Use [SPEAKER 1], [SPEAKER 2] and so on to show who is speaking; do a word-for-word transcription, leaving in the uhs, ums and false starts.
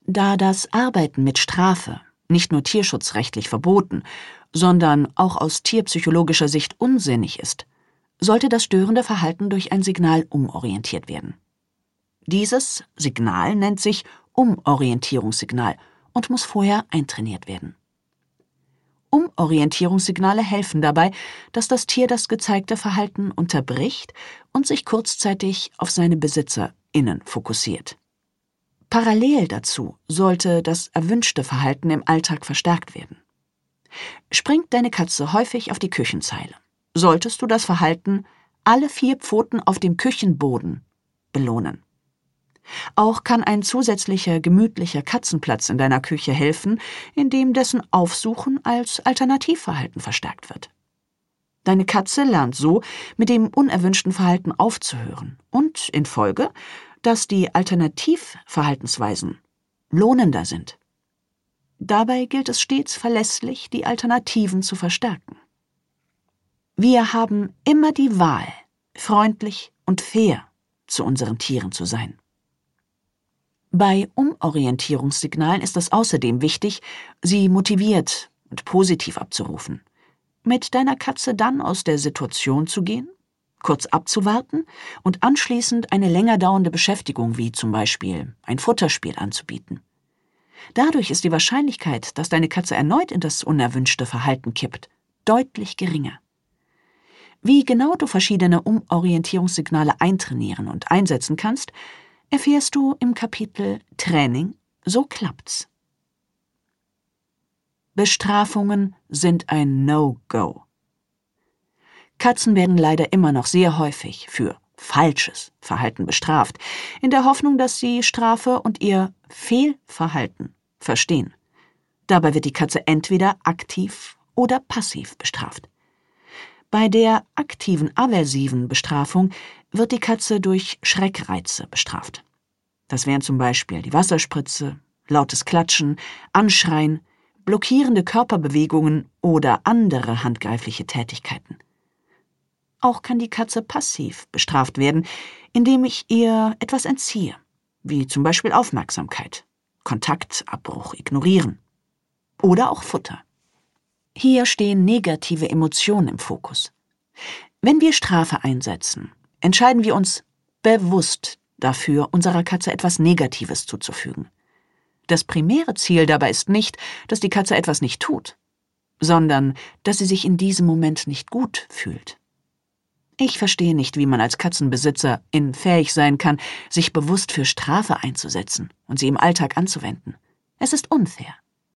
[SPEAKER 1] Da das Arbeiten mit Strafe nicht nur tierschutzrechtlich verboten, sondern auch aus tierpsychologischer Sicht unsinnig ist, sollte das störende Verhalten durch ein Signal umorientiert werden. Dieses Signal nennt sich Umorientierungssignal und muss vorher eintrainiert werden. Umorientierungssignale helfen dabei, dass das Tier das gezeigte Verhalten unterbricht und sich kurzzeitig auf seine BesitzerInnen fokussiert. Parallel dazu sollte das erwünschte Verhalten im Alltag verstärkt werden. Springt deine Katze häufig auf die Küchenzeile, solltest du das Verhalten alle vier Pfoten auf dem Küchenboden belohnen. Auch kann ein zusätzlicher gemütlicher Katzenplatz in deiner Küche helfen, indem dessen Aufsuchen als Alternativverhalten verstärkt wird. Deine Katze lernt so, mit dem unerwünschten Verhalten aufzuhören und in Folge, dass die Alternativverhaltensweisen lohnender sind. Dabei gilt es stets verlässlich, die Alternativen zu verstärken. Wir haben immer die Wahl, freundlich und fair zu unseren Tieren zu sein. Bei Umorientierungssignalen ist es außerdem wichtig, sie motiviert und positiv abzurufen. Mit deiner Katze dann aus der Situation zu gehen, kurz abzuwarten und anschließend eine länger dauernde Beschäftigung wie zum Beispiel ein Futterspiel anzubieten. Dadurch ist die Wahrscheinlichkeit, dass deine Katze erneut in das unerwünschte Verhalten kippt, deutlich geringer. Wie genau du verschiedene Umorientierungssignale eintrainieren und einsetzen kannst, erfährst du im Kapitel Training, so klappt's. Bestrafungen sind ein No-Go. Katzen werden leider immer noch sehr häufig für falsches Verhalten bestraft, in der Hoffnung, dass sie Strafe und ihr Fehlverhalten verstehen. Dabei wird die Katze entweder aktiv oder passiv bestraft. Bei der aktiven aversiven Bestrafung wird die Katze durch Schreckreize bestraft. Das wären zum Beispiel die Wasserspritze, lautes Klatschen, Anschreien, blockierende Körperbewegungen oder andere handgreifliche Tätigkeiten. Auch kann die Katze passiv bestraft werden, indem ich ihr etwas entziehe, wie zum Beispiel Aufmerksamkeit, Kontaktabbruch ignorieren oder auch Futter. Hier stehen negative Emotionen im Fokus. Wenn wir Strafe einsetzen, entscheiden wir uns bewusst dafür, unserer Katze etwas Negatives zuzufügen. Das primäre Ziel dabei ist nicht, dass die Katze etwas nicht tut, sondern dass sie sich in diesem Moment nicht gut fühlt. Ich verstehe nicht, wie man als Katzenbesitzerin fähig sein kann, sich bewusst für Strafe einzusetzen und sie im Alltag anzuwenden. Es ist unfair.